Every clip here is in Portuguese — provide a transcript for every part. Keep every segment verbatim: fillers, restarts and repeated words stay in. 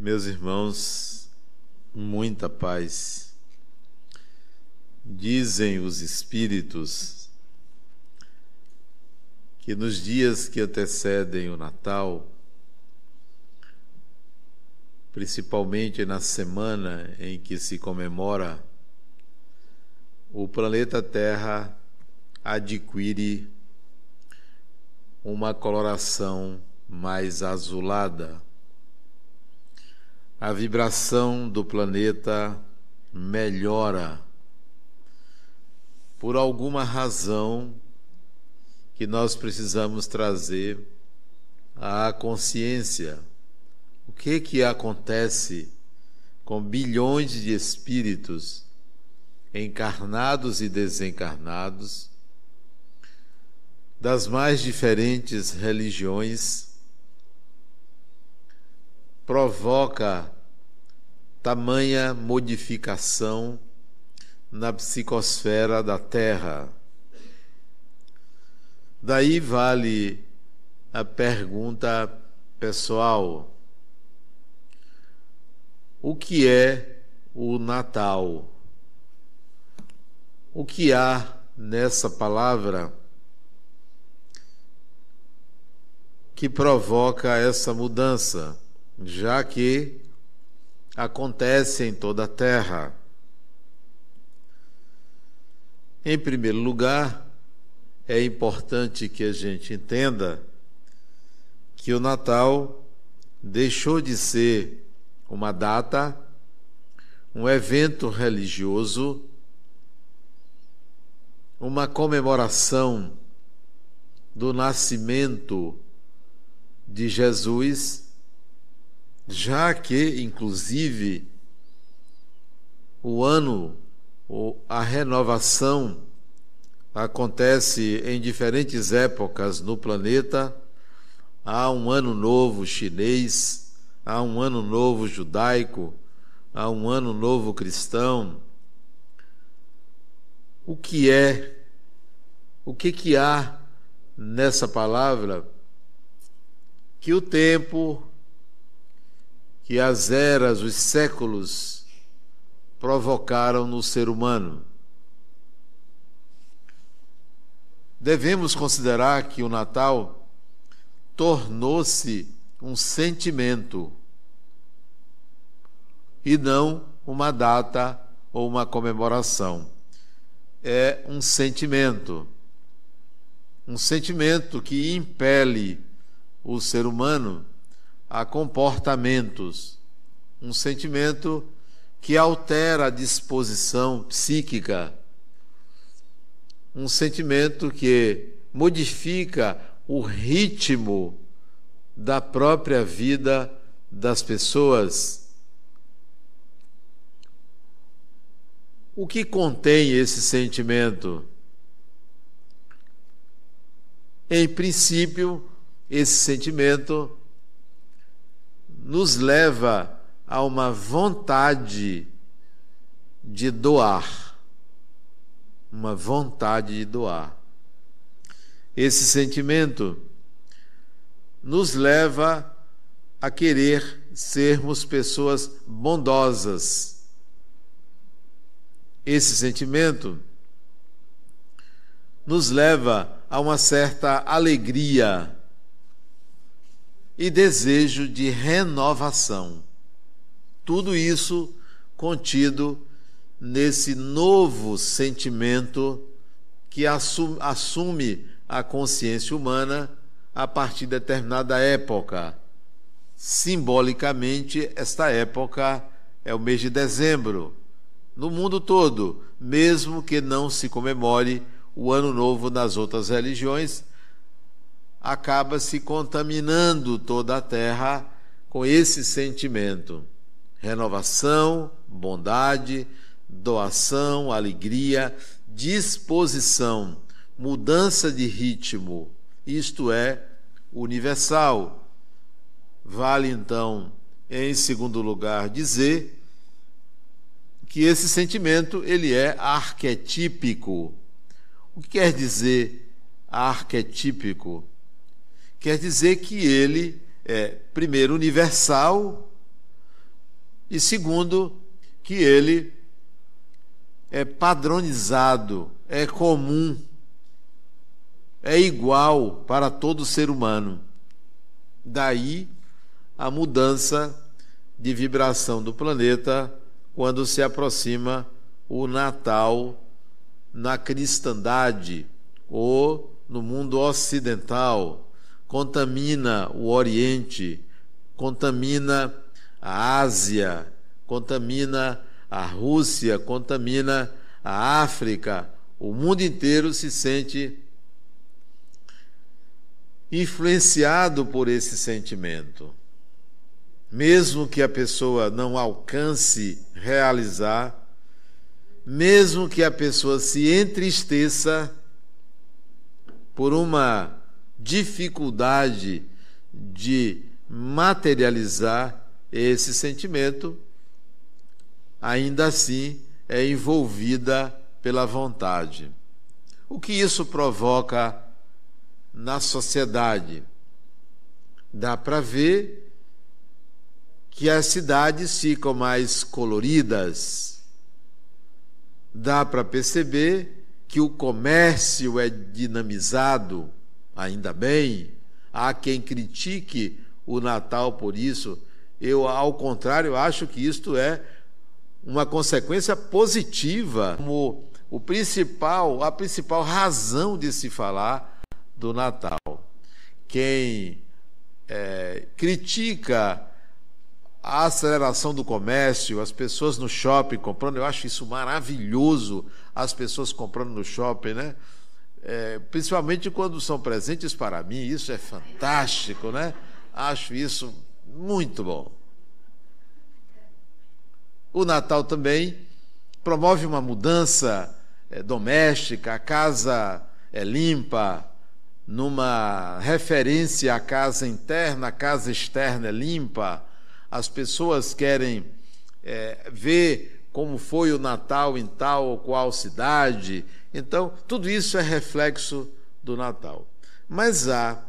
Meus irmãos, muita paz. Dizem os Espíritos que nos dias que antecedem o Natal, principalmente na semana em que se comemora, o planeta Terra adquire uma coloração mais azulada. A vibração do planeta melhora por alguma razão que nós precisamos trazer à consciência. O que que acontece com bilhões de espíritos encarnados e desencarnados das mais diferentes religiões, provoca tamanha modificação na psicosfera da Terra? Daí vale a pergunta pessoal: o que é o Natal? O que há nessa palavra que provoca essa mudança, já que acontece em toda a Terra? Em primeiro lugar, é importante que a gente entenda que o Natal deixou de ser uma data, um evento religioso, uma comemoração do nascimento de Jesus, já que, inclusive, o ano, ou a renovação, acontece em diferentes épocas no planeta. Há um ano novo chinês, há um ano novo judaico, há um ano novo cristão. O que é, o que que há nessa palavra que o tempo, que as eras, os séculos provocaram no ser humano? Devemos considerar que o Natal tornou-se um sentimento e não uma data ou uma comemoração. É um sentimento, um sentimento que impele o ser humano a comportamentos, um sentimento que altera a disposição psíquica, um sentimento que modifica o ritmo da própria vida das pessoas. O que contém esse sentimento? Em princípio, esse sentimento nos leva a uma vontade de doar. Uma vontade de doar. Esse sentimento nos leva a querer sermos pessoas bondosas. Esse sentimento nos leva a uma certa alegria e desejo de renovação. Tudo isso contido nesse novo sentimento que assume a consciência humana a partir de determinada época. Simbolicamente, esta época é o mês de dezembro. No mundo todo, mesmo que não se comemore o Ano Novo nas outras religiões, acaba se contaminando toda a Terra com esse sentimento. Renovação, bondade, doação, alegria, disposição, mudança de ritmo. Isto é universal. Vale, então, em segundo lugar, dizer que esse sentimento ele é arquetípico. O que quer dizer arquetípico? Quer dizer que ele é, primeiro, universal, E segundo, que ele é padronizado, é comum, é igual para todo ser humano. Daí a mudança de vibração do planeta quando se aproxima o Natal na cristandade ou no mundo ocidental. Contamina o Oriente, contamina a Ásia, contamina a Rússia, contamina a África. O mundo inteiro se sente influenciado por esse sentimento. Mesmo que a pessoa não alcance realizar, mesmo que a pessoa se entristeça por uma dificuldade de materializar esse sentimento, ainda assim é envolvida pela vontade. O que isso provoca na sociedade? Dá para ver que as cidades ficam mais coloridas. Dá para perceber que o comércio é dinamizado, ainda bem. Há quem critique o Natal por isso. Eu, ao contrário, acho que isto é uma consequência positiva, como o principal, a principal razão de se falar do Natal. Quem é, critica a aceleração do comércio, as pessoas no shopping comprando, eu acho isso maravilhoso, as pessoas comprando no shopping, né? É, principalmente quando são presentes para mim, isso é fantástico, né? Acho isso muito bom. O Natal também promove uma mudança é, doméstica, a casa é limpa, numa referência à casa interna, a casa externa é limpa. As pessoas querem é, ver como foi o Natal em tal ou qual cidade. Então, tudo isso é reflexo do Natal. Mas há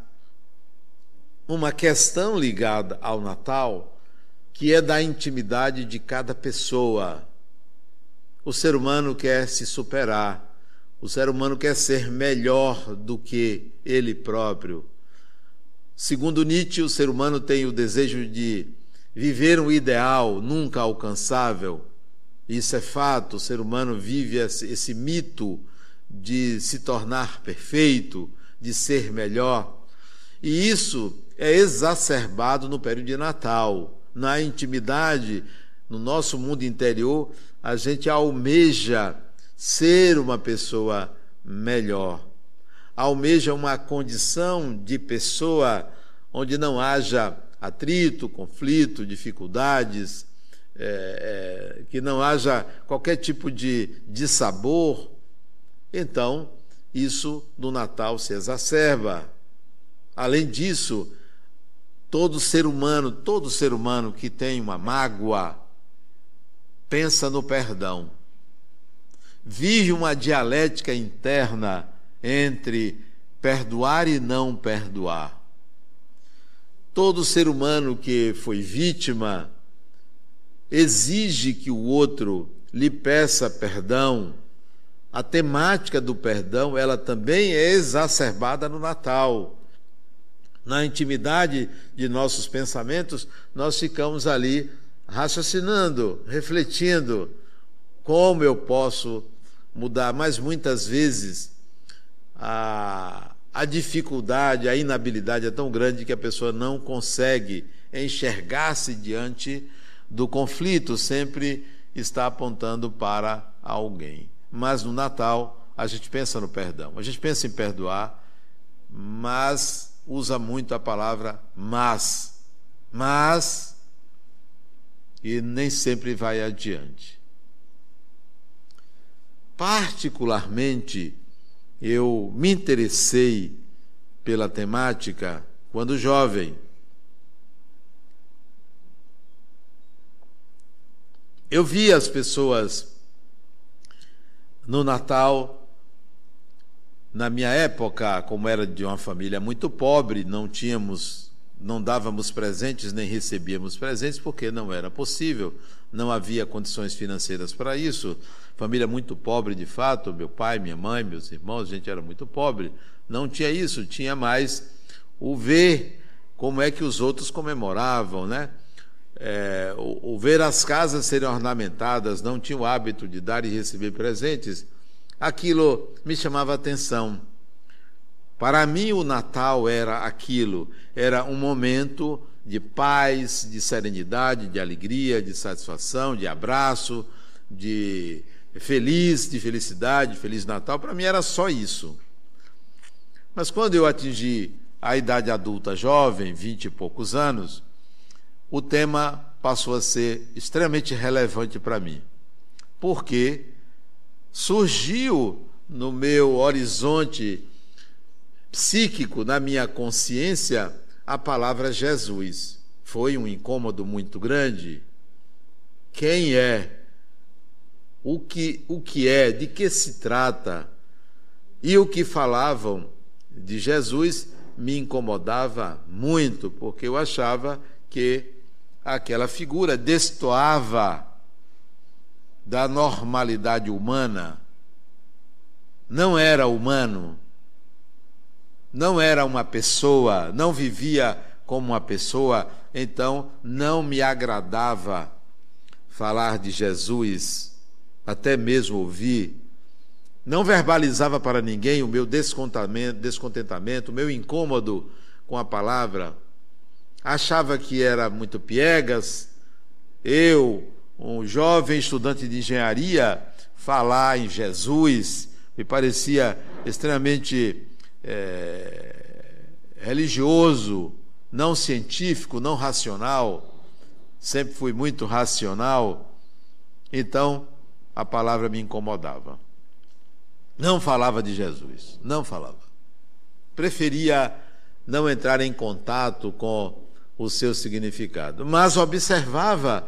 uma questão ligada ao Natal que é da intimidade de cada pessoa. O ser humano quer se superar, o ser humano quer ser melhor do que ele próprio. Segundo Nietzsche, o ser humano tem o desejo de viver um ideal nunca alcançável. Isso é fato, o ser humano vive esse, esse mito de se tornar perfeito, de ser melhor. E isso é exacerbado no período de Natal. Na intimidade, no nosso mundo interior, a gente almeja ser uma pessoa melhor. Almeja uma condição de pessoa onde não haja atrito, conflito, dificuldades, é, é, que não haja qualquer tipo de dissabor. Então, isso no Natal se exacerba. Além disso, todo ser humano, todo ser humano que tem uma mágoa, pensa no perdão. Vive uma dialética interna entre perdoar e não perdoar. Todo ser humano que foi vítima exige que o outro lhe peça perdão. A temática do perdão, ela também é exacerbada no Natal. Na intimidade de nossos pensamentos, nós ficamos ali raciocinando, refletindo como eu posso mudar. Mas muitas vezes a, a dificuldade, a inabilidade é tão grande que a pessoa não consegue enxergar-se diante do conflito, sempre está apontando para alguém. Mas no Natal a gente pensa no perdão, a gente pensa em perdoar, mas usa muito a palavra mas, mas, e nem sempre vai adiante. Particularmente, eu me interessei pela temática quando jovem. Eu vi as pessoas no Natal, na minha época, como era de uma família muito pobre, não tínhamos não dávamos presentes nem recebíamos presentes porque não era possível, não havia condições financeiras para isso. Família muito pobre de fato, meu pai, minha mãe, meus irmãos, a gente era muito pobre. Não tinha isso, tinha mais o ver como é que os outros comemoravam, né? É, o, o ver as casas serem ornamentadas, não tinha o hábito de dar e receber presentes. Aquilo me chamava a atenção. Para mim, o Natal era aquilo, era um momento de paz, de serenidade, de alegria, de satisfação, de abraço, de feliz, de felicidade, Feliz Natal. Para mim era só isso. Mas quando eu atingi a idade adulta jovem, vinte e poucos anos, o tema passou a ser extremamente relevante para mim, porque surgiu no meu horizonte psíquico, na minha consciência, a palavra Jesus. Foi um incômodo muito grande. Quem é? O que, o que é? De que se trata? E o que falavam de Jesus me incomodava muito, porque eu achava que aquela figura destoava da normalidade humana. Não era humano. Não era uma pessoa, não vivia como uma pessoa, então não me agradava falar de Jesus, até mesmo ouvir. Não verbalizava para ninguém o meu descontentamento, descontentamento, o meu incômodo com a palavra. Achava que era muito piegas, eu, um jovem estudante de engenharia, falar em Jesus me parecia extremamente É, religioso, não científico, não racional. Sempre fui muito racional, então a palavra me incomodava. Não falava de Jesus, não falava. Preferia não entrar em contato com o seu significado, mas observava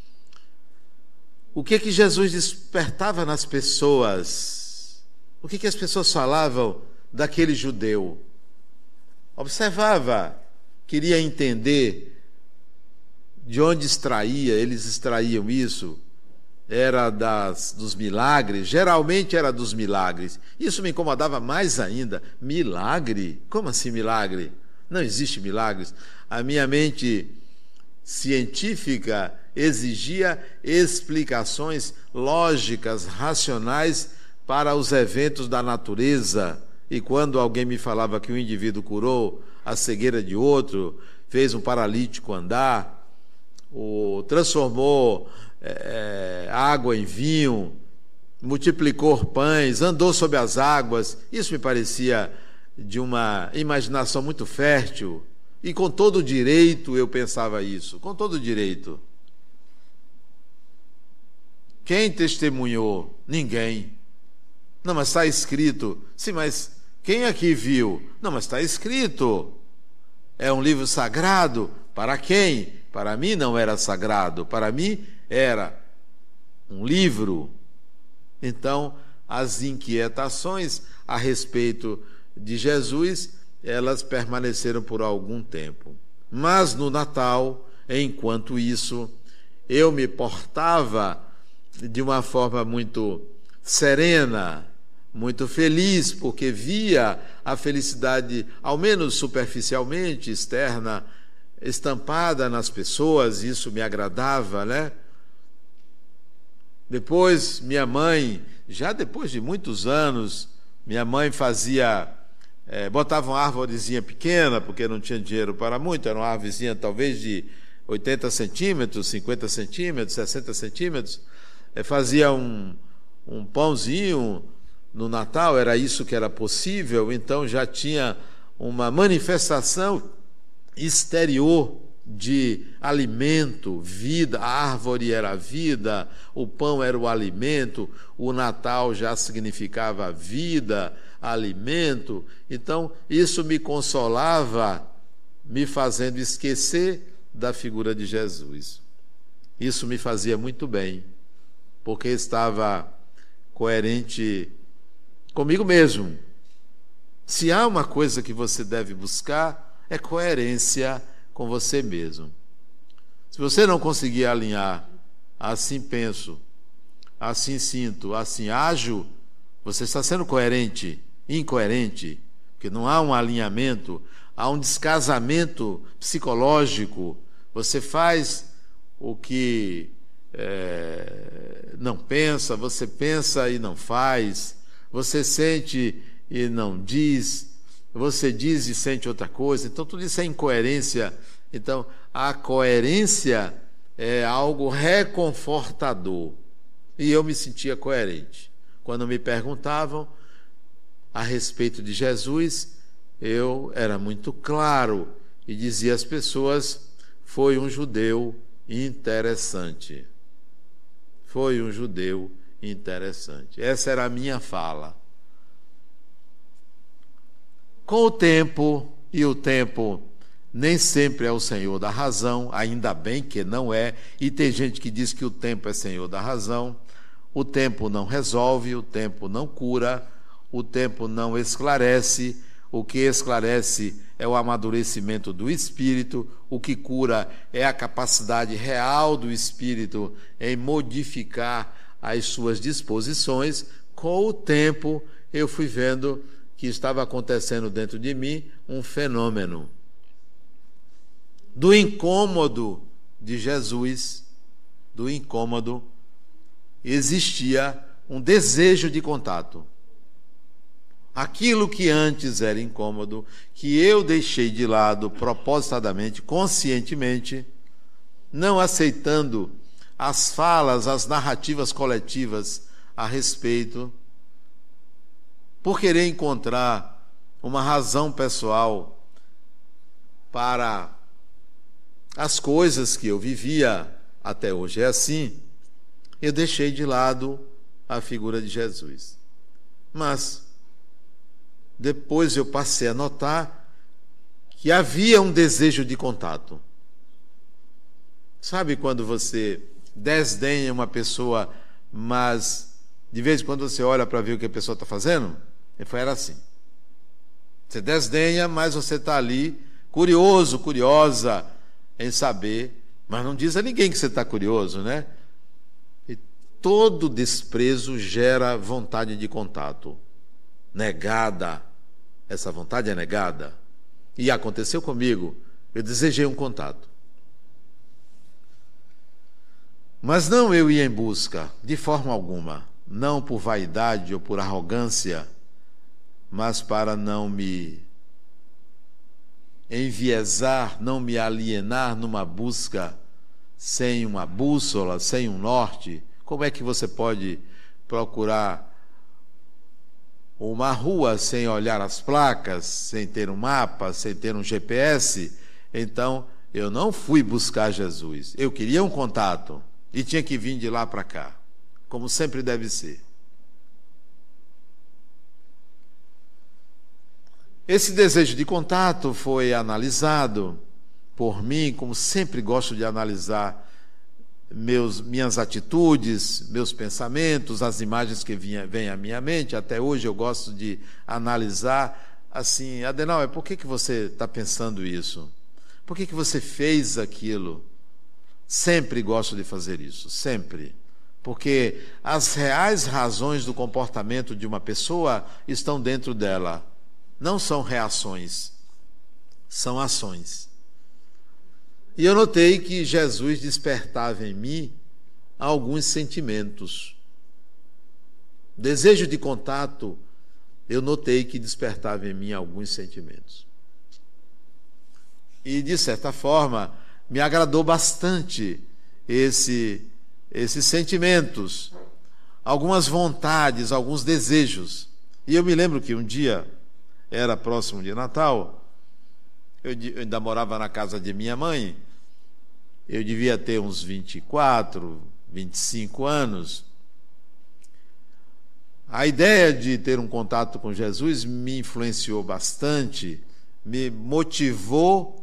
o que que Jesus despertava nas pessoas, o que que as pessoas falavam daquele judeu. Observava, queria entender de onde extraía, eles extraíam isso, era das, dos milagres, geralmente era dos milagres. Isso me incomodava mais ainda. Milagre? Como assim milagre? Não existe milagres. A minha mente científica exigia explicações lógicas, racionais para os eventos da natureza. E quando alguém me falava que um indivíduo curou a cegueira de outro, fez um paralítico andar, ou transformou é, água em vinho, multiplicou pães, andou sobre as águas, isso me parecia de uma imaginação muito fértil. E com todo direito eu pensava isso, com todo direito. Quem testemunhou? Ninguém. Não, mas está escrito. Sim, mas quem aqui viu? Não, mas está escrito. É um livro sagrado. Para quem? Para mim não era sagrado. Para mim era um livro. Então, as inquietações a respeito de Jesus, elas permaneceram por algum tempo. Mas no Natal, enquanto isso, eu me portava de uma forma muito serena, muito feliz, porque via a felicidade, ao menos superficialmente, externa, estampada nas pessoas. Isso me agradava, né? Depois, minha mãe, já depois de muitos anos, minha mãe fazia, é, botava uma árvorezinha pequena, porque não tinha dinheiro para muito, era uma árvorezinha talvez de oitenta centímetros, cinquenta centímetros, sessenta centímetros, é, fazia um, um pãozinho. No Natal era isso que era possível, então já tinha uma manifestação exterior de alimento, vida. A árvore era a vida, o pão era o alimento, o Natal já significava vida, alimento. Então isso me consolava, me fazendo esquecer da figura de Jesus. Isso me fazia muito bem, porque estava coerente comigo mesmo. Se há uma coisa que você deve buscar, é coerência com você mesmo. Se você não conseguir alinhar, assim penso, assim sinto, assim ajo, você está sendo coerente, incoerente, porque não há um alinhamento, há um descasamento psicológico. Você faz o que é, não pensa, você pensa e não faz, você sente e não diz, você diz e sente outra coisa. Então tudo isso é incoerência. Então a coerência é algo reconfortador, e eu me sentia coerente. Quando me perguntavam a respeito de Jesus, eu era muito claro e dizia às pessoas: foi um judeu interessante. Foi um judeu interessante. Essa era a minha fala. Com o tempo, e o tempo nem sempre é o senhor da razão, ainda bem que não é, e tem gente que diz que o tempo é senhor da razão. O tempo não resolve, o tempo não cura, o tempo não esclarece. O que esclarece é o amadurecimento do espírito, o que cura é a capacidade real do espírito em modificar as suas disposições. Com o tempo, eu fui vendo que estava acontecendo dentro de mim um fenômeno do incômodo de Jesus, do incômodo, existia um desejo de contato. Aquilo que antes era incômodo, que eu deixei de lado propositadamente, conscientemente, não aceitando as falas, as narrativas coletivas a respeito, por querer encontrar uma razão pessoal para as coisas que eu vivia, até hoje é assim, eu deixei de lado a figura de Jesus. Mas depois eu passei a notar que havia um desejo de contato. Sabe quando você desdenha uma pessoa, mas de vez em quando você olha para ver o que a pessoa está fazendo? E foi era assim. Você desdenha, mas você está ali curioso, curiosa em saber, mas não diz a ninguém que você está curioso, né? E todo desprezo gera vontade de contato. Negada. Essa vontade é negada. E aconteceu comigo. Eu desejei um contato. Mas não eu ia em busca, de forma alguma. Não por vaidade ou por arrogância, mas para não me enviesar, não me alienar numa busca sem uma bússola, sem um norte. Como é que você pode procurar uma rua sem olhar as placas, sem ter um mapa, sem ter um G P S? Então, eu não fui buscar Jesus. Eu queria um contato e tinha que vir de lá para cá, como sempre deve ser. Esse desejo de contato foi analisado por mim, como sempre gosto de analisar meus, minhas atitudes, meus pensamentos, as imagens que vêm à minha mente. Até hoje eu gosto de analisar assim: Adenauer, por que, que você está pensando isso? Por que, que você fez aquilo? Sempre gosto de fazer isso, sempre. Porque as reais razões do comportamento de uma pessoa estão dentro dela. Não são reações, são ações. E eu notei que Jesus despertava em mim alguns sentimentos. Desejo de contato, eu notei que despertava em mim alguns sentimentos. E, de certa forma, me agradou bastante esse, esses sentimentos, algumas vontades, alguns desejos. E eu me lembro que um dia, era próximo de Natal, eu ainda morava na casa de minha mãe, eu devia ter uns vinte e quatro, vinte e cinco anos. A ideia de ter um contato com Jesus me influenciou bastante, me motivou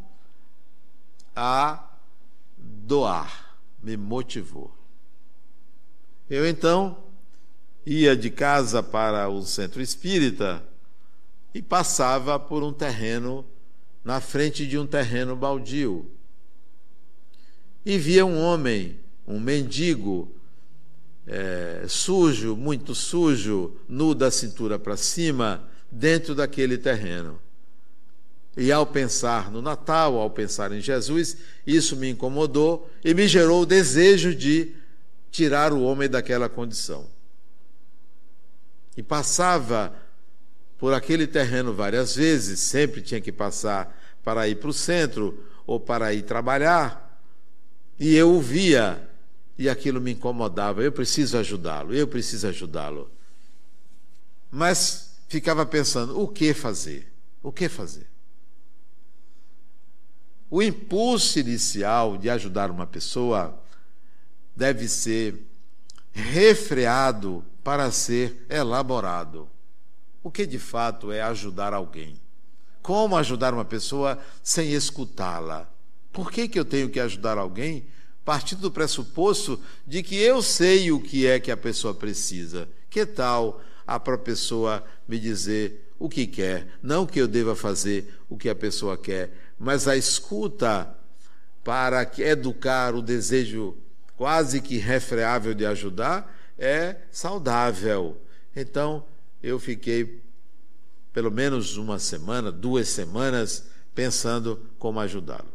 a doar, me motivou. Eu então ia de casa para o centro espírita e passava por um terreno na frente de um terreno baldio. E via um homem, um mendigo, é, sujo, muito sujo, nu da cintura para cima, dentro daquele terreno. E ao pensar no Natal, ao pensar em Jesus, isso me incomodou e me gerou o desejo de tirar o homem daquela condição. E passava por aquele terreno várias vezes, sempre tinha que passar para ir para o centro ou para ir trabalhar, e eu o via, e aquilo me incomodava. Eu preciso ajudá-lo, eu preciso ajudá-lo. Mas ficava pensando, o que fazer? O que fazer? O impulso inicial de ajudar uma pessoa deve ser refreado para ser elaborado. O que de fato é ajudar alguém? Como ajudar uma pessoa sem escutá-la? Por que que eu tenho que ajudar alguém partindo do pressuposto de que eu sei o que é que a pessoa precisa? Que tal a própria pessoa me dizer o que quer? Não que eu deva fazer o que a pessoa quer, mas a escuta para educar o desejo quase que irrefreável de ajudar é saudável. Então, eu fiquei pelo menos uma semana, duas semanas, pensando como ajudá-lo.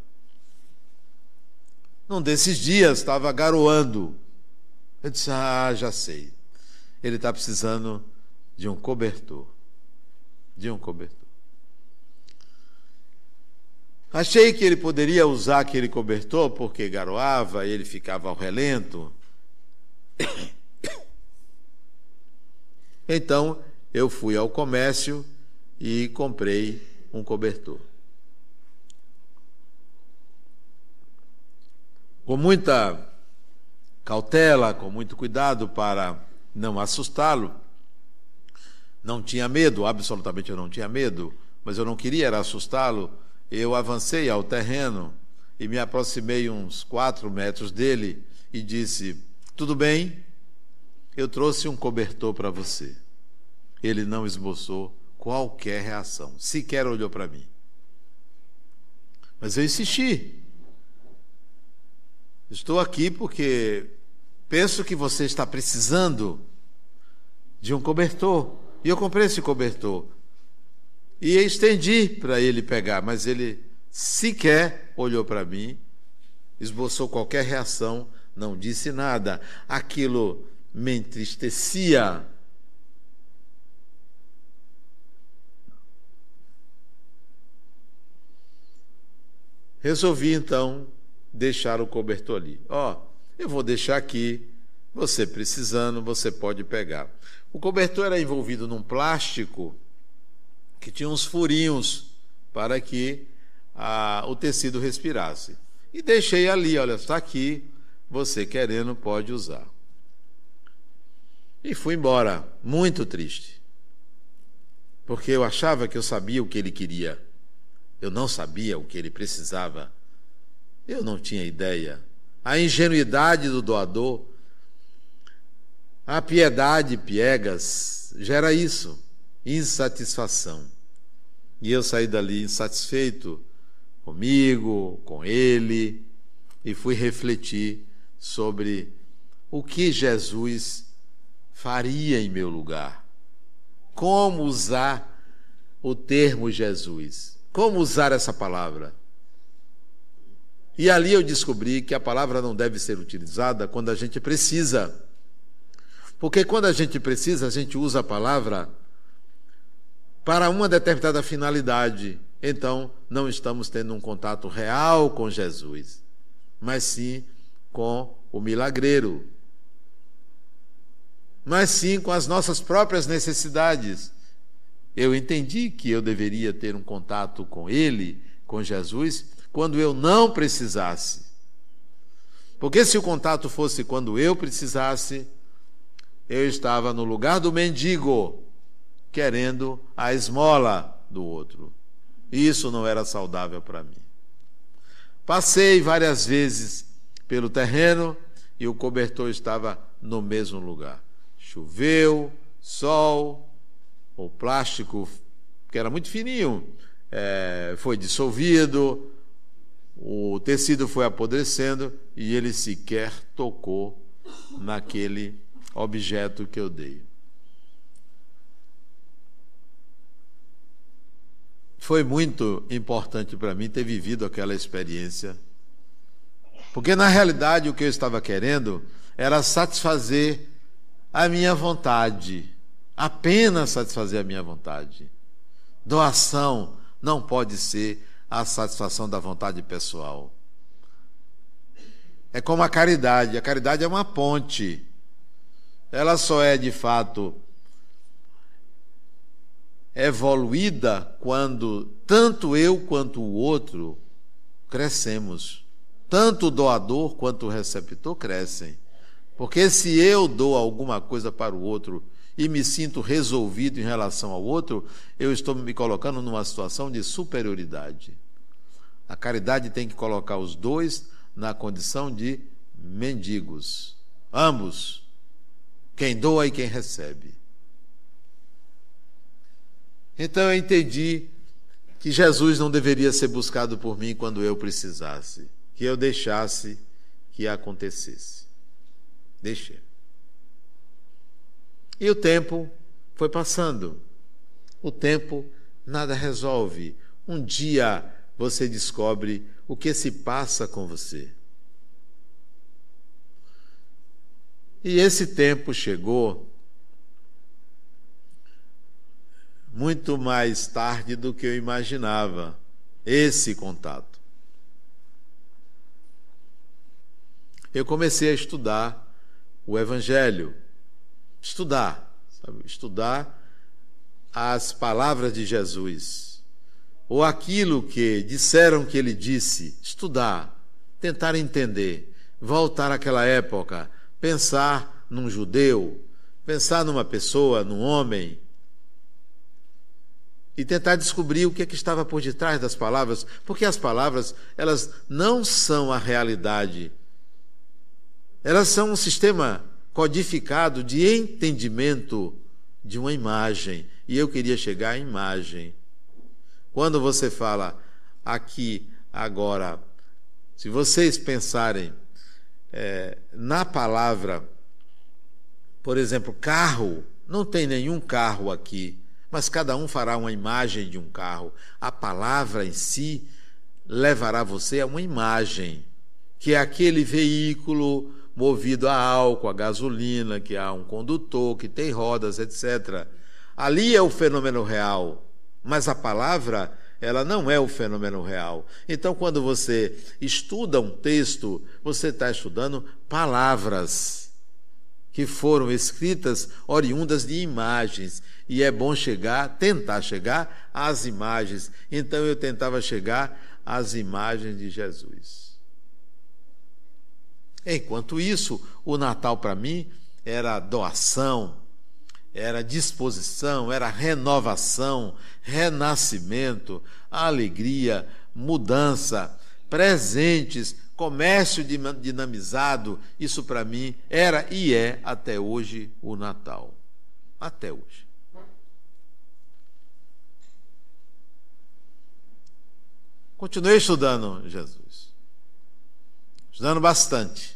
Num desses dias, estava garoando. Eu disse, ah, já sei. Ele está precisando de um cobertor. De um cobertor. Achei que ele poderia usar aquele cobertor porque garoava, ele ficava ao relento. Então, eu fui ao comércio e comprei um cobertor. Com muita cautela, com muito cuidado para não assustá-lo. Não tinha medo, absolutamente eu não tinha medo, mas eu não queria era assustá-lo. Eu avancei ao terreno e me aproximei uns quatro metros dele e disse, tudo bem, eu trouxe um cobertor para você. Ele não esboçou qualquer reação, sequer olhou para mim. Mas eu insisti. Estou aqui porque penso que você está precisando de um cobertor. E eu comprei esse cobertor. E estendi para ele pegar, mas ele sequer olhou para mim, esboçou qualquer reação, não disse nada. Aquilo me entristecia. Resolvi, então, deixar o cobertor ali. Ó, oh, eu vou deixar aqui, você precisando, você pode pegar. O cobertor era envolvido num plástico que tinha uns furinhos para que ah, o tecido respirasse. E deixei ali, olha, está aqui, você querendo pode usar. E fui embora, muito triste, porque eu achava que eu sabia o que ele queria. Eu não sabia o que ele precisava. Eu não tinha ideia. A ingenuidade do doador, a piedade piegas, gera isso, insatisfação. E eu saí dali insatisfeito comigo, com ele, e fui refletir sobre o que Jesus faria em meu lugar. Como usar o termo Jesus. Como usar essa palavra? E ali eu descobri que a palavra não deve ser utilizada quando a gente precisa. Porque quando a gente precisa, a gente usa a palavra para uma determinada finalidade. Então, não estamos tendo um contato real com Jesus, mas sim com o milagreiro. Mas sim com as nossas próprias necessidades. Eu entendi que eu deveria ter um contato com Ele, com Jesus, quando eu não precisasse. Porque se o contato fosse quando eu precisasse, eu estava no lugar do mendigo, querendo a esmola do outro. E isso não era saudável para mim. Passei várias vezes pelo terreno e o cobertor estava no mesmo lugar. Choveu, sol, o plástico, que era muito fininho, é, foi dissolvido, o tecido foi apodrecendo e ele sequer tocou naquele objeto que eu dei. Foi muito importante para mim ter vivido aquela experiência, porque na realidade o que eu estava querendo era satisfazer a minha vontade, apenas satisfazer a minha vontade. Doação não pode ser a satisfação da vontade pessoal. É como a caridade. A caridade é uma ponte. Ela só é, de fato, evoluída quando tanto eu quanto o outro crescemos. Tanto o doador quanto o receptor crescem. Porque se eu dou alguma coisa para o outro e me sinto resolvido em relação ao outro, eu estou me colocando numa situação de superioridade. A caridade tem que colocar os dois na condição de mendigos. Ambos. Quem doa e quem recebe. Então eu entendi que Jesus não deveria ser buscado por mim quando eu precisasse. Que eu deixasse que acontecesse. Deixei. E o tempo foi passando. O tempo nada resolve. Um dia você descobre o que se passa com você. E esse tempo chegou muito mais tarde do que eu imaginava, esse contato. Eu comecei a estudar o Evangelho, estudar, sabe? Estudar as palavras de Jesus, ou aquilo que disseram que ele disse, estudar, tentar entender, voltar àquela época, pensar num judeu, pensar numa pessoa, num homem, e tentar descobrir o que é que estava por detrás das palavras, porque as palavras, elas não são a realidade. Elas são um sistema codificado de entendimento de uma imagem, e eu queria chegar à imagem. Quando você fala aqui, agora, se vocês pensarem é, na palavra, por exemplo, carro, não tem nenhum carro aqui, mas cada um fará uma imagem de um carro. A palavra em si levará você a uma imagem, que é aquele veículo movido a álcool, a gasolina, que há um condutor, que tem rodas, etcétera. Ali é o fenômeno real, mas a palavra, ela não é o fenômeno real. Então, quando você estuda um texto, você está estudando palavras que foram escritas oriundas de imagens, e é bom chegar, tentar chegar às imagens. Então, eu tentava chegar às imagens de Jesus. Enquanto isso, o Natal para mim era doação, era disposição, era renovação, renascimento, alegria, mudança, presentes, comércio dinamizado. Isso para mim era e é até hoje o Natal. Até hoje. Continuei estudando Jesus. Estudando bastante.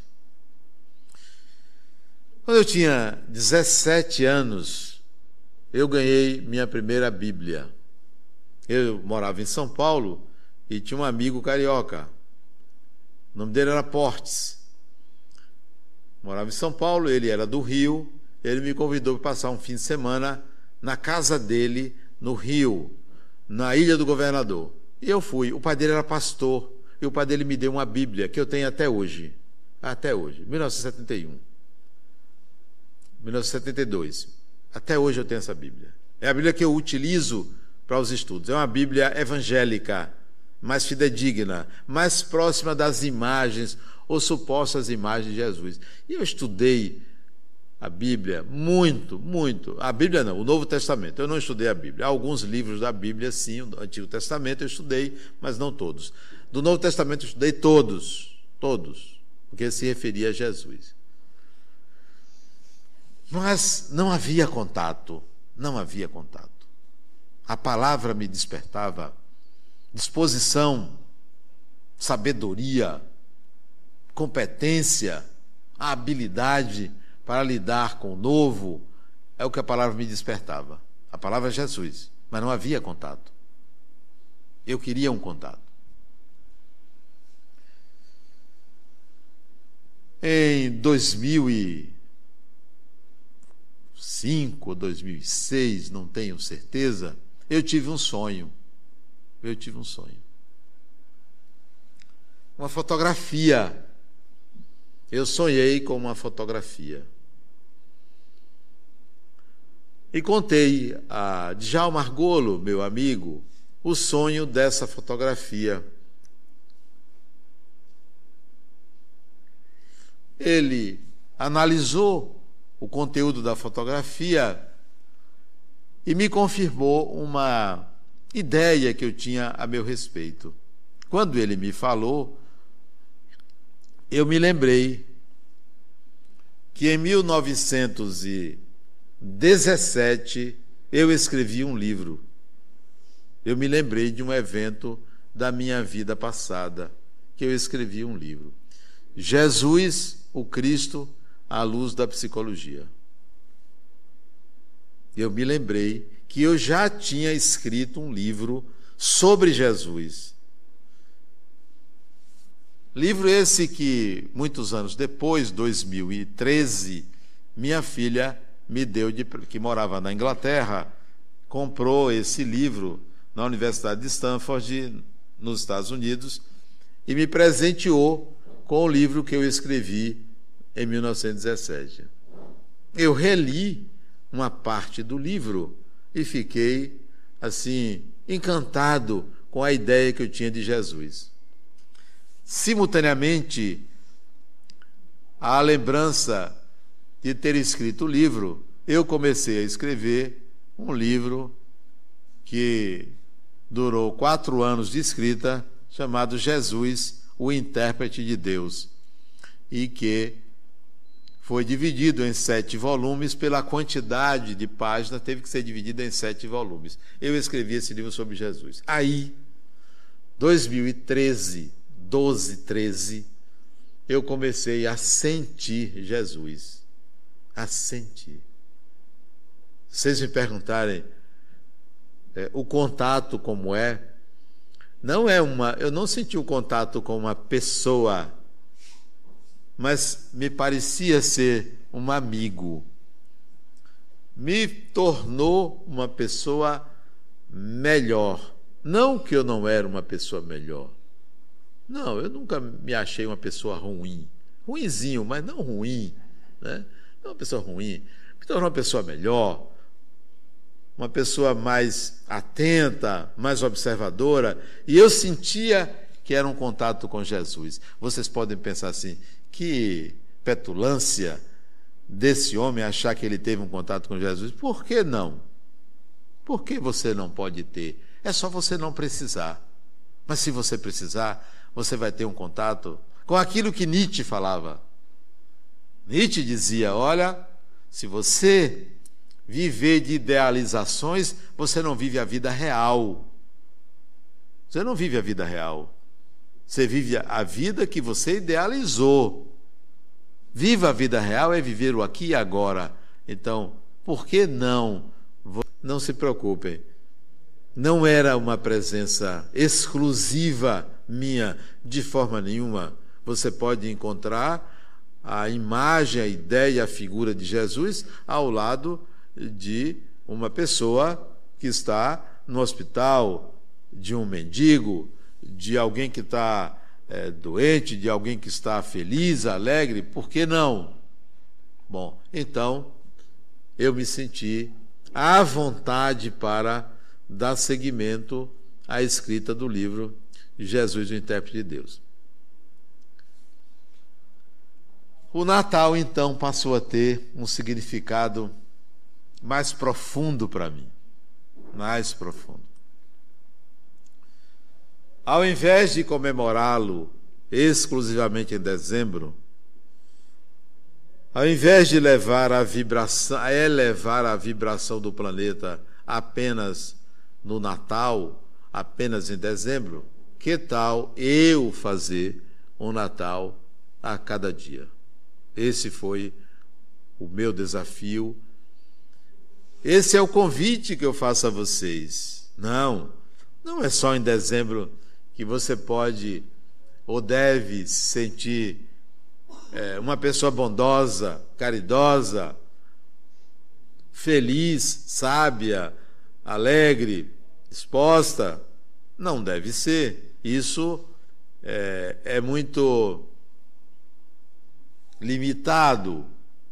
Quando eu tinha dezessete anos, eu ganhei minha primeira Bíblia. Eu morava em São Paulo e tinha um amigo carioca. O nome dele era Portes. Morava em São Paulo, ele era do Rio. Ele me convidou para passar um fim de semana na casa dele, no Rio, na Ilha do Governador. E eu fui. O pai dele era pastor. E o pai dele me deu uma Bíblia, que eu tenho até hoje. Até hoje. mil novecentos e setenta e um. mil novecentos e setenta e dois. Até hoje eu tenho essa Bíblia. É a Bíblia que eu utilizo para os estudos. É uma Bíblia evangélica, mais fidedigna, mais próxima das imagens ou supostas imagens de Jesus. E eu estudei a Bíblia muito, muito. A Bíblia não, o Novo Testamento. Eu não estudei a Bíblia. Há alguns livros da Bíblia, sim, o Antigo Testamento eu estudei, mas não todos. Do Novo Testamento eu estudei todos, todos, porque se referia a Jesus. Mas não havia contato, não havia contato. A palavra me despertava disposição, sabedoria, competência, a habilidade para lidar com o novo, é o que a palavra me despertava. A palavra é Jesus, mas não havia contato. Eu queria um contato. Em dois mil e cinco ou dois mil e seis, não tenho certeza, eu tive um sonho. Eu tive um sonho. Uma fotografia. Eu sonhei com uma fotografia. E contei a Djalma Argolo, meu amigo, o sonho dessa fotografia. Ele analisou o conteúdo da fotografia e me confirmou uma ideia que eu tinha a meu respeito. Quando ele me falou, eu me lembrei que em mil novecentos e dezessete eu escrevi um livro. Eu me lembrei de um evento da minha vida passada, que eu escrevi um livro. Jesus, o Cristo, à luz da psicologia. Eu me lembrei que eu já tinha escrito um livro sobre Jesus. Livro esse que, muitos anos depois, dois mil e treze, minha filha me deu, de, que morava na Inglaterra, comprou esse livro na Universidade de Stanford, nos Estados Unidos, e me presenteou com o livro que eu escrevi em mil novecentos e dezessete. Eu reli uma parte do livro e fiquei, assim, encantado com a ideia que eu tinha de Jesus. Simultaneamente, à lembrança de ter escrito o livro, eu comecei a escrever um livro que durou quatro anos de escrita, chamado Jesus, o Intérprete de Deus, e que foi dividido em sete volumes pela quantidade de páginas, teve que ser dividido em sete volumes. Eu escrevi esse livro sobre Jesus. Aí, dois mil e treze, doze, treze, eu comecei a sentir Jesus. A sentir. Se vocês me perguntarem é, o contato como é, não é uma, eu não senti o contato com uma pessoa, mas me parecia ser um amigo. Me tornou uma pessoa melhor. Não que eu não era uma pessoa melhor. Não, eu nunca me achei uma pessoa ruim. Ruinzinho, mas não ruim, né? Não uma pessoa ruim. Me tornou uma pessoa melhor, uma pessoa mais atenta, mais observadora, e eu sentia que era um contato com Jesus. Vocês podem pensar assim, que petulância desse homem achar que ele teve um contato com Jesus. Por que não? Por que você não pode ter? É só você não precisar. Mas se você precisar, você vai ter um contato com aquilo que Nietzsche falava. Nietzsche dizia, olha, se você viver de idealizações, você não vive a vida real. Você não vive a vida real. Você vive a vida que você idealizou. Viva a vida real é viver o aqui e agora. Então, por que não? Não se preocupem. Não era uma presença exclusiva minha, de forma nenhuma. Você pode encontrar a imagem, a ideia, a figura de Jesus ao lado de uma pessoa que está no hospital, de um mendigo, de alguém que está é, doente, de alguém que está feliz, alegre. Por que não? Bom, então eu me senti à vontade para dar seguimento à escrita do livro Jesus, o Intérprete de Deus. O Natal, então, passou a ter um significado mais profundo para mim, mais profundo. Ao invés de comemorá-lo exclusivamente em dezembro, ao invés de levar a vibração, elevar a vibração do planeta apenas no Natal, apenas em dezembro, que tal eu fazer um Natal a cada dia? Esse foi o meu desafio. Esse é o convite que eu faço a vocês. Não, não é só em dezembro que você pode ou deve se sentir é, uma pessoa bondosa, caridosa, feliz, sábia, alegre, disposta. Não deve ser. Isso é, é muito limitado,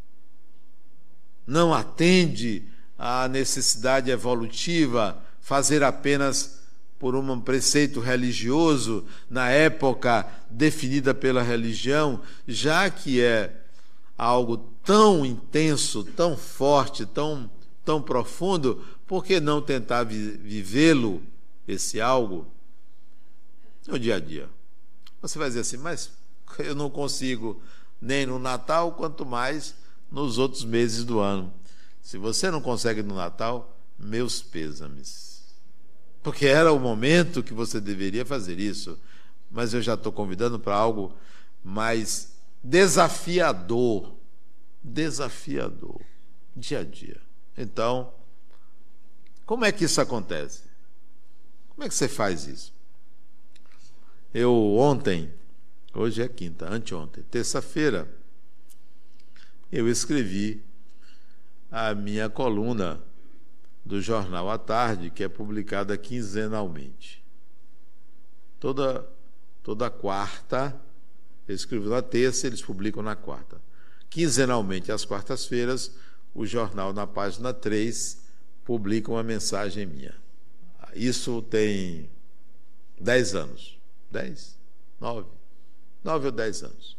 não atende à necessidade evolutiva, fazer apenas por um preceito religioso na época definida pela religião, já que é algo tão intenso, tão forte, tão, tão profundo, por que não tentar vi- vivê-lo, esse algo, no dia a dia? Você vai dizer assim, mas eu não consigo nem no Natal, quanto mais nos outros meses do ano. Se você não consegue no Natal, meus pêsames. Porque era o momento que você deveria fazer isso. Mas eu já estou convidando para algo mais desafiador. Desafiador. Dia a dia. Então, como é que isso acontece? Como é que você faz isso? Eu ontem, hoje é quinta, anteontem, terça-feira, eu escrevi a minha coluna do Jornal à Tarde, que é publicada quinzenalmente. Toda, toda quarta, eu escrevo na terça, eles publicam na quarta. Quinzenalmente, às quartas-feiras, o jornal, na página três, publica uma mensagem minha. Isso tem dez anos. Dez? Nove? Nove ou dez anos.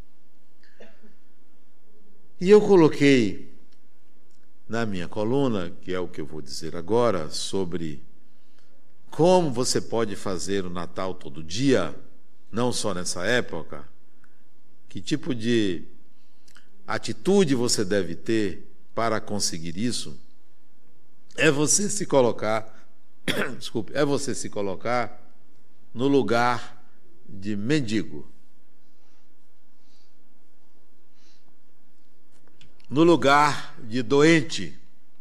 E eu coloquei na minha coluna, que é o que eu vou dizer agora, sobre como você pode fazer o Natal todo dia, não só nessa época, que tipo de atitude você deve ter para conseguir isso, é você se colocar, desculpe, é você se colocar no lugar de mendigo. No lugar de doente.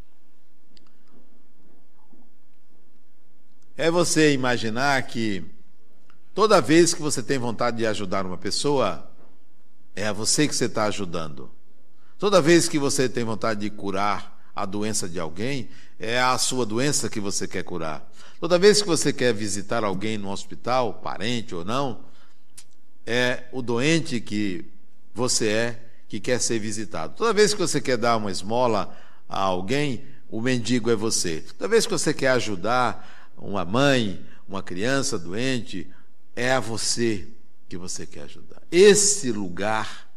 É você imaginar que toda vez que você tem vontade de ajudar uma pessoa, é a você que você está ajudando. Toda vez que você tem vontade de curar a doença de alguém, é a sua doença que você quer curar. Toda vez que você quer visitar alguém no hospital, parente ou não, é o doente que você é que quer ser visitado. Toda vez que você quer dar uma esmola a alguém, o mendigo é você. Toda vez que você quer ajudar uma mãe, uma criança doente, é a você que você quer ajudar. Esse lugar,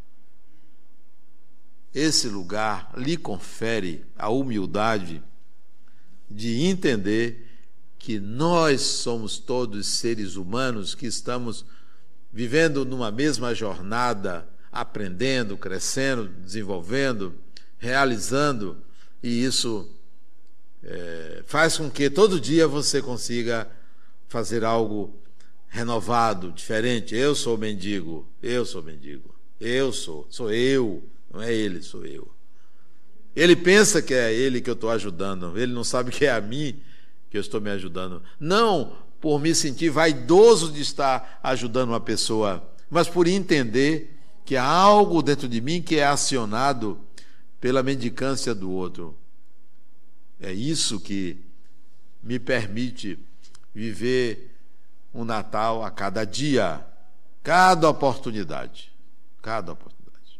esse lugar lhe confere a humildade de entender que nós somos todos seres humanos que estamos vivendo numa mesma jornada, aprendendo, crescendo, desenvolvendo, realizando, e isso é, faz com que todo dia você consiga fazer algo renovado, diferente. Eu sou mendigo, eu sou mendigo, eu sou, sou eu, não é ele, sou eu. Ele pensa que é ele que eu estou ajudando, ele não sabe que é a mim que eu estou me ajudando. Não por me sentir vaidoso de estar ajudando uma pessoa, mas por entender que há algo dentro de mim que é acionado pela mendicância do outro. É isso que me permite viver um Natal a cada dia, cada oportunidade, cada oportunidade.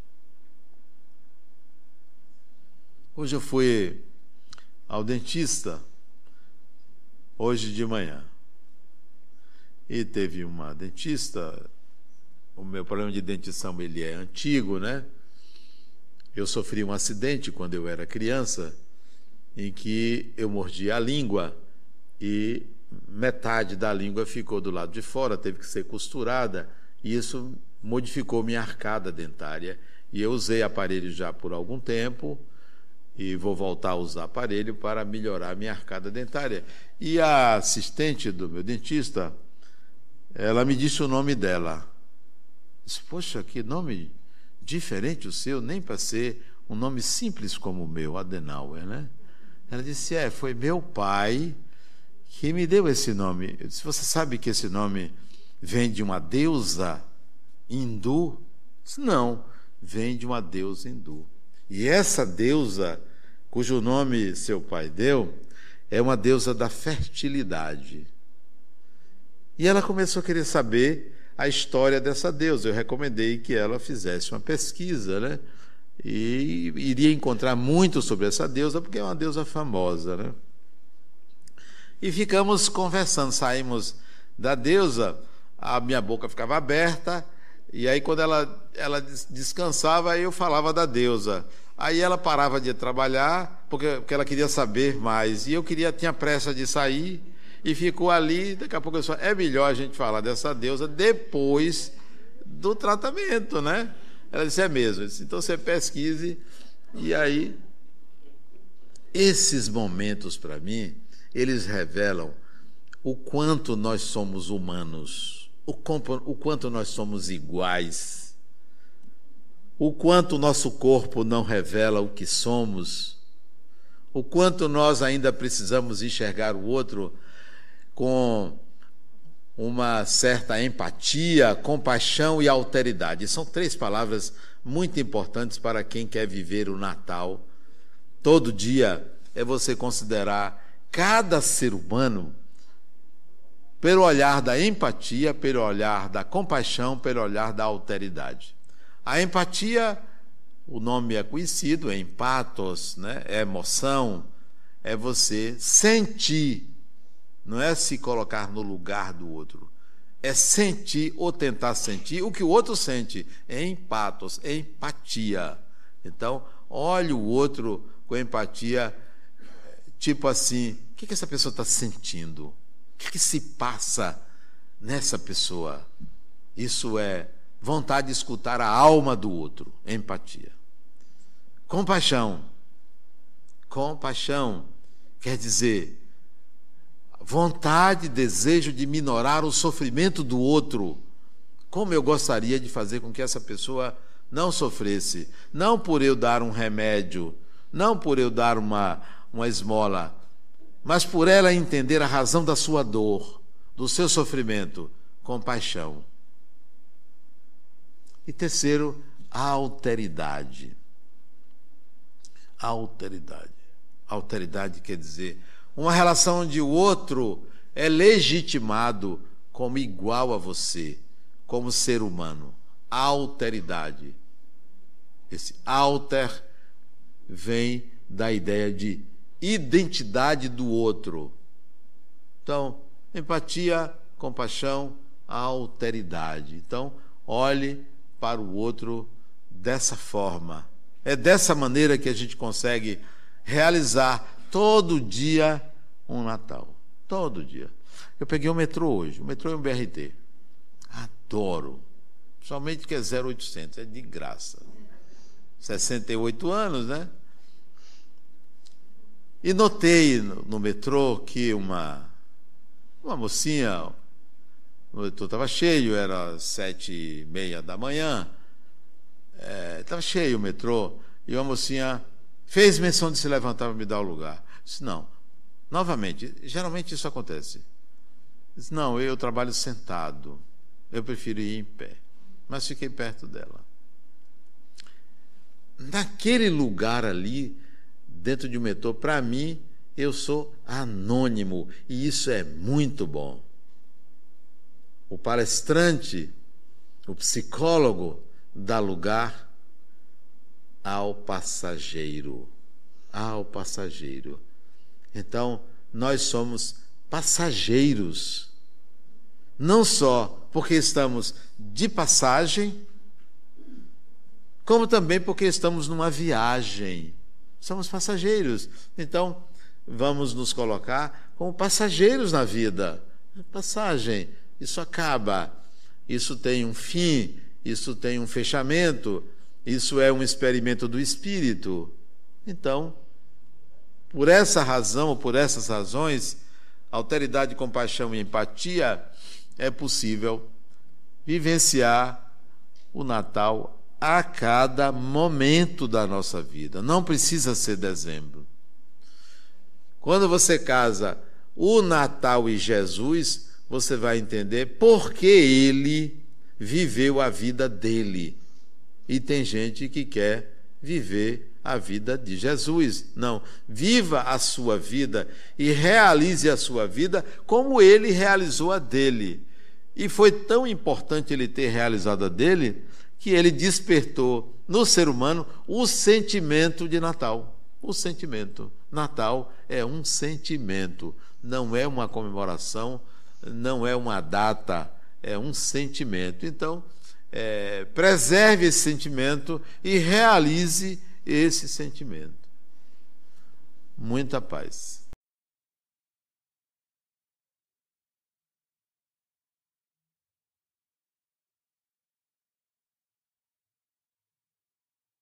Hoje eu fui ao dentista, hoje de manhã, e teve uma dentista. O meu problema de dentição, ele é antigo, né? Eu sofri um acidente quando eu era criança, em que eu mordi a língua e metade da língua ficou do lado de fora, teve que ser costurada, e isso modificou minha arcada dentária. E eu usei aparelho já por algum tempo, e vou voltar a usar aparelho para melhorar a minha arcada dentária. E a assistente do meu dentista, ela me disse o nome dela. Disse, poxa, que nome diferente o seu, nem para ser um nome simples como o meu, Adenauer, né? Ela disse, é, foi meu pai que me deu esse nome. Eu disse, você sabe que esse nome vem de uma deusa hindu? Eu disse, não, vem de uma deusa hindu. E essa deusa, cujo nome seu pai deu, é uma deusa da fertilidade. E ela começou a querer saber a história dessa deusa. Eu recomendei que ela fizesse uma pesquisa, né? E iria encontrar muito sobre essa deusa, porque é uma deusa famosa, né? E ficamos conversando, saímos da deusa, a minha boca ficava aberta, e aí quando ela, ela descansava, eu falava da deusa. Aí ela parava de trabalhar, porque, porque ela queria saber mais, e eu queria, tinha pressa de sair, e ficou ali. Daqui a pouco eu disse, é melhor a gente falar dessa deusa depois do tratamento, né? Ela disse, é mesmo. Eu disse, então você pesquise. E aí, esses momentos, para mim, eles revelam o quanto nós somos humanos, o, o quanto nós somos iguais, o quanto o nosso corpo não revela o que somos, o quanto nós ainda precisamos enxergar o outro com uma certa empatia, compaixão e alteridade. São três palavras muito importantes para quem quer viver o Natal. Todo dia é você considerar cada ser humano pelo olhar da empatia, pelo olhar da compaixão, pelo olhar da alteridade. A empatia, o nome é conhecido, é empatos, né? É emoção, é você sentir. Não é se colocar no lugar do outro. É sentir ou tentar sentir o que o outro sente. É empatos, é empatia. Então, olhe o outro com empatia, tipo assim, o que, que essa pessoa está sentindo? O que, que se passa nessa pessoa? Isso é vontade de escutar a alma do outro. Empatia. Compaixão. Compaixão quer dizer vontade, desejo de minorar o sofrimento do outro. Como eu gostaria de fazer com que essa pessoa não sofresse. Não por eu dar um remédio, não por eu dar uma, uma esmola, mas por ela entender a razão da sua dor, do seu sofrimento. Compaixão. E terceiro, a alteridade. A alteridade. Alteridade quer dizer uma relação onde o outro é legitimado como igual a você, como ser humano. Alteridade. Esse alter vem da ideia de identidade do outro. Então, empatia, compaixão, alteridade. Então, olhe para o outro dessa forma. É dessa maneira que a gente consegue realizar todo dia um Natal. Todo dia. Eu peguei o metrô hoje. O metrô é um B R T. Adoro. Somente que é zero oitocentos. É de graça. sessenta e oito anos, né? E notei no, no metrô que uma, uma mocinha... O metrô estava cheio, era sete e meia da manhã. Estava é, cheio o metrô. E uma mocinha fez menção de se levantar para me dar o lugar. Disse, não. Novamente, geralmente isso acontece. Disse, não, eu trabalho sentado. Eu prefiro ir em pé. Mas fiquei perto dela. Naquele lugar ali, dentro de um metrô, para mim, eu sou anônimo. E isso é muito bom. O palestrante, o psicólogo, dá lugar ao passageiro. Ao passageiro. Então, nós somos passageiros. Não só porque estamos de passagem, como também porque estamos numa viagem. Somos passageiros. Então, vamos nos colocar como passageiros na vida. Passagem, isso acaba. Isso tem um fim, isso tem um fechamento, isso é um experimento do espírito. Então, Por essa razão, ou por essas razões, alteridade, compaixão e empatia, é possível vivenciar o Natal a cada momento da nossa vida. Não precisa ser dezembro. Quando você casa o Natal e Jesus, você vai entender por que ele viveu a vida dele. E tem gente que quer viver a vida de Jesus. Não, viva a sua vida e realize a sua vida como ele realizou a dele. E foi tão importante ele ter realizado a dele que ele despertou no ser humano o sentimento de Natal. O sentimento. Natal é um sentimento, não é uma comemoração, não é uma data, é um sentimento. Então, é, preserve esse sentimento e realize esse sentimento. Muita paz.